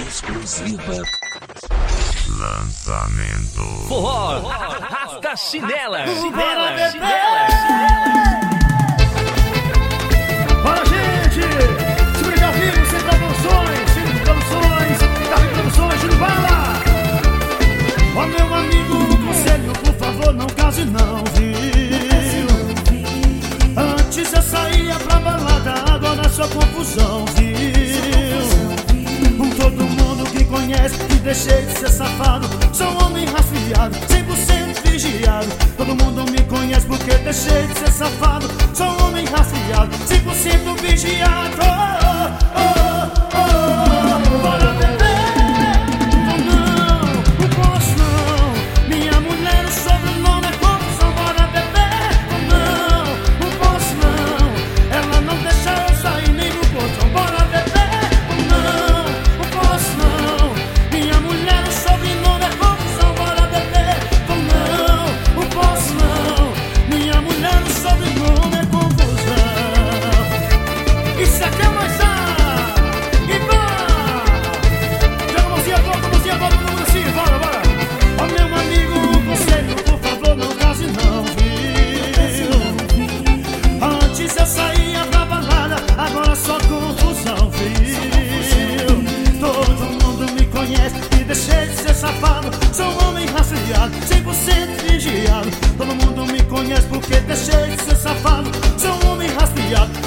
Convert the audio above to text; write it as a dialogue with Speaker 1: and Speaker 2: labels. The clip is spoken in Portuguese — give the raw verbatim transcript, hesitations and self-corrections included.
Speaker 1: Exclusiva.
Speaker 2: Lançamento.
Speaker 3: Forró, arrasta chinela, chinela,
Speaker 4: Bora,
Speaker 3: chinela, chinela.
Speaker 4: Fala, gente! Segura ao vivo, sem promoções, sem promoções, Davi Produções, Júlio Bala! Ó, meu amigo, conselho, por favor, não case não, viu? Antes eu saía pra balada, agora é só confusão, viu? Todo mundo que conhece que deixei de ser safado, sou um homem rastreado, cem por cento vigiado. Todo mundo me conhece porque deixei de ser safado, sou um homem rastreado, cem por cento vigiado. Oh, oh, oh, oh, bora beber. Oh, não, não posso não. Minha mulher, o sobrenome é confusão. Bora beber. Oh, não, não posso não. Ela não deixa eu sair nem no portão. Bora beber. Oh, não, não posso não. Minha mulher, o sobrenome é confusão. Bora beber. Oh, não, não posso não. Minha mulher, o sobrenome é confusão. Isso aqui é mais a e vai! Joga a mãozinha, volta a mãozinha, volta a mãozinha, bora, bora! Ó, meu amigo, um conselho, por favor, não case não, viu? Antes eu saía pra balada, agora só confusão, viu? Todo mundo me conhece e deixei de ser safado, sou um homem rastreado, cem por cento vigiado. Todo mundo me conhece porque deixei de ser safado, sou um homem rastreado,